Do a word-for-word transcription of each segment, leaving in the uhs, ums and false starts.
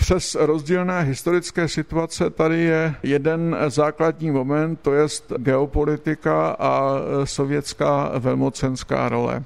Přes rozdílné historické situace tady je jeden základní moment, to je geopolitika a sovětská velmocenská role.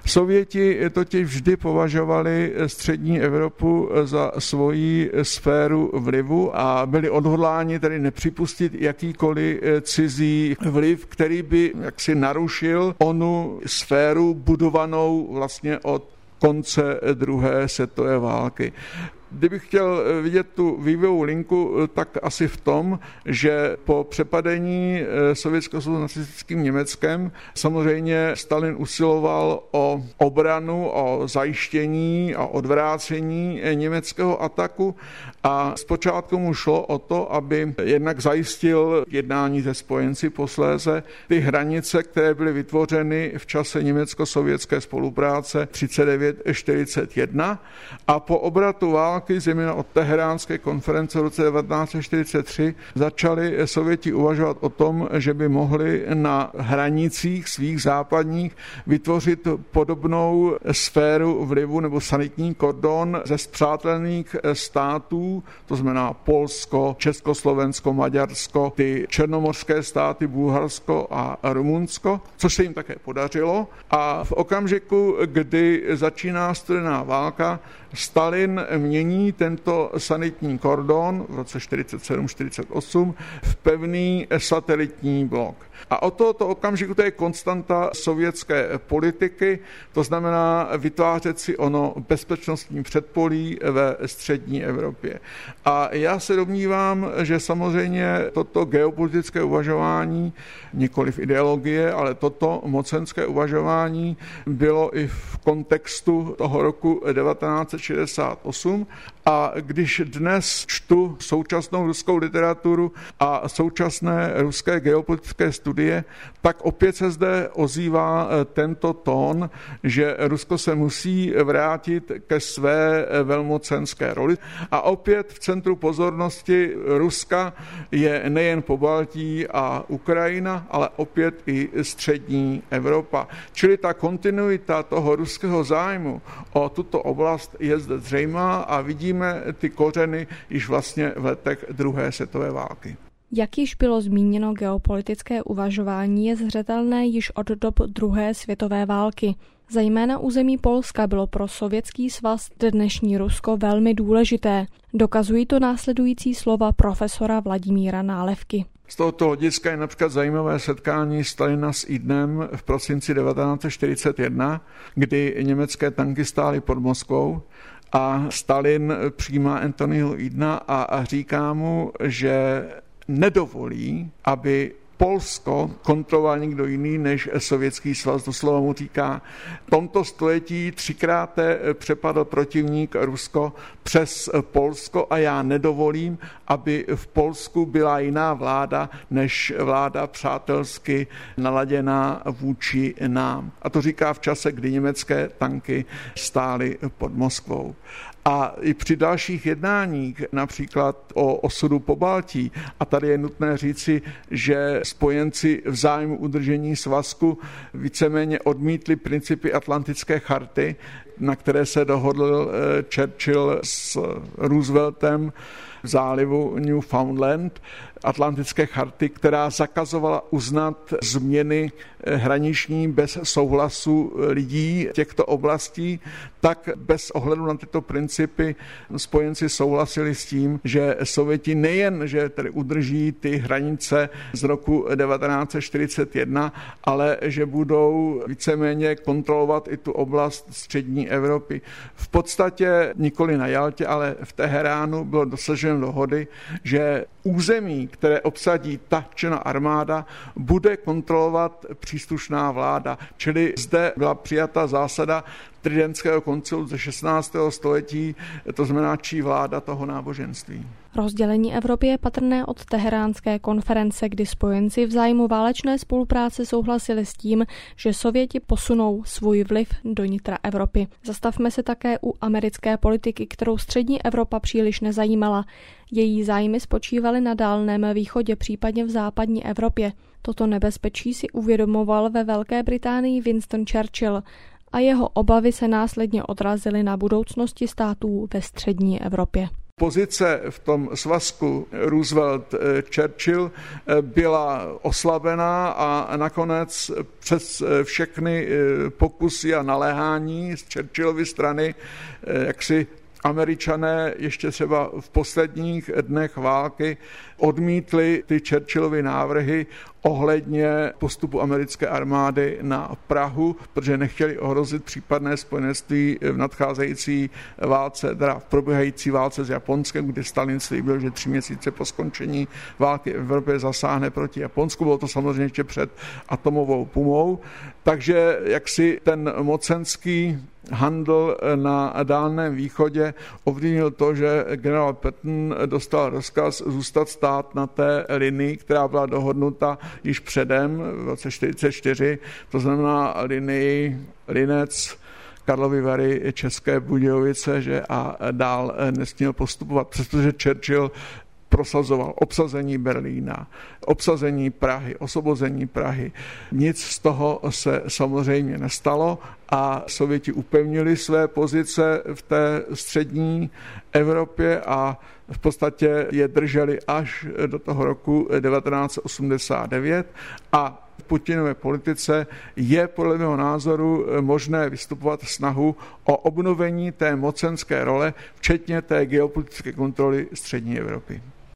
Sověti totiž vždy považovali střední Evropu za svoji sféru vlivu a byli odhodláni tedy nepřipustit jakýkoliv cizí vliv, který by jaksi narušil onu sféru budovanou vlastně od konce druhé světové války. Kdybych chtěl vidět tu vývojovou linku, tak asi v tom, že po přepadení Sovětského svazu nacistickým Německem samozřejmě Stalin usiloval o obranu, o zajištění a odvrácení německého ataku a zpočátku mu šlo o to, aby jednak zajistil jednání se spojenci posléze ty hranice, které byly vytvořeny v čase německo-sovětské spolupráce třicet devět čtyřicet jedna a po obratu války zejména od Teheránské konference v roce devatenáct set čtyřicet tři začali Sověti uvažovat o tom, že by mohli na hranicích svých západních vytvořit podobnou sféru vlivu nebo sanitní kordon ze spřátelených států, to znamená Polsko, Československo, Maďarsko, ty černomorské státy Bulharsko a Rumunsko, což se jim také podařilo. A v okamžiku, kdy začíná studená válka, Stalin mění tento sanitní kordon v roce čtyřicet sedm čtyřicet osm v pevný satelitní blok. A od tohoto okamžiku to je konstanta sovětské politiky, to znamená vytvářet si ono bezpečnostní předpolí ve střední Evropě. A já se domnívám, že samozřejmě toto geopolitické uvažování, nikoliv ideologie, ale toto mocenské uvažování bylo i v kontextu toho roku devatenáct set šedesát osm. A když dnes čtu současnou ruskou literaturu a současné ruské geopolitické studie, tak opět se zde ozývá tento tón, že Rusko se musí vrátit ke své velmocenské roli. A opět v centru pozornosti Ruska je nejen Pobaltí a Ukrajina, ale opět i střední Evropa. Čili ta kontinuita toho ruského zájmu o tuto oblast je zde zřejmá a vidíme ty kořeny již vlastně v letech druhé světové války. Jak již bylo zmíněno, geopolitické uvažování je zřetelné již od dob druhé světové války. Zejména území Polska bylo pro Sovětský svaz, dnešní Rusko, velmi důležité. Dokazují to následující slova profesora Vladimíra Nálevky. Z tohoto hlediska je například zajímavé setkání Stalina s Idnem v prosinci devatenáct set čtyřicet jedna, kdy německé tanky stály pod Moskvou a Stalin přijímá Anthonyho Idna a, a říká mu, že nedovolí, aby Polsko kontroloval někdo jiný než Sovětský svaz. Doslova mu říká, v tomto století třikrát přepadl protivník Rusko přes Polsko a já nedovolím, aby v Polsku byla jiná vláda než vláda přátelsky naladěná vůči nám. A to říká v čase, kdy německé tanky stály pod Moskvou. A i při dalších jednáních, například o osudu Pobaltí, a tady je nutné říci, že spojenci v zájmu udržení svazku víceméně odmítli principy Atlantické charty, na které se dohodl Churchill s Rooseveltem v zálivu Newfoundland, Atlantické charty, která zakazovala uznat změny hraniční bez souhlasu lidí těchto oblastí, tak bez ohledu na tyto principy spojenci souhlasili s tím, že Sověti nejen, že tedy udrží ty hranice z roku devatenáct set čtyřicet jedna, ale že budou víceméně kontrolovat i tu oblast střední Evropy. V podstatě nikoli na Jaltě, ale v Teheránu bylo dosaženo dohody, že území, které obsadí ta čena armáda, bude kontrolovat příslušná vláda. Čili zde byla přijata zásada Tridentského koncilu ze šestnáctého století, to znamená čí vláda toho náboženství. Rozdělení Evropy je patrné od Teheránské konference, kdy spojenci v zájmu válečné spolupráce souhlasili s tím, že Sověti posunou svůj vliv do nitra Evropy. Zastavme se také u americké politiky, kterou střední Evropa příliš nezajímala. Její zájmy spočívaly na Dálném východě, případně v západní Evropě. Toto nebezpečí si uvědomoval ve Velké Británii Winston Churchill a jeho obavy se následně odrazily na budoucnosti států ve střední Evropě. pozice v tom svazku Roosevelt-Churchill byla oslabená a nakonec přes všechny pokusy a naléhání z Churchillovy strany, jak si Američané ještě třeba v posledních dnech války odmítli ty Churchillovy návrhy ohledně postupu americké armády na Prahu, protože nechtěli ohrozit případné spojenectví v nadcházející válce, teda v probíhající válce s Japonskem, kdy Stalin slíbil, že tři měsíce po skončení války v Evropě zasáhne proti Japonsku. Bylo to samozřejmě ještě před atomovou pumou. Takže jaksi ten mocenský handl na Dálném východě ovlivnil to, že generál Patton dostal rozkaz zůstat stát na té linii, která byla dohodnuta již předem v roce čtyřicet čtyři, to znamená linii Linec, Karlovy Vary, České Budějovice, že a dál nesměl postupovat, přestože Churchill prosazoval obsazení Berlína, obsazení Prahy, osvobození Prahy. Nic z toho se samozřejmě nestalo a Sověti upevnili své pozice v té střední Evropě a v podstatě je drželi až do toho roku devatenáct set osmdesát devět a v Putinové politice je podle mého názoru možné vystupovat snahu o obnovení té mocenské role, včetně té geopolitické kontroly střední Evropy.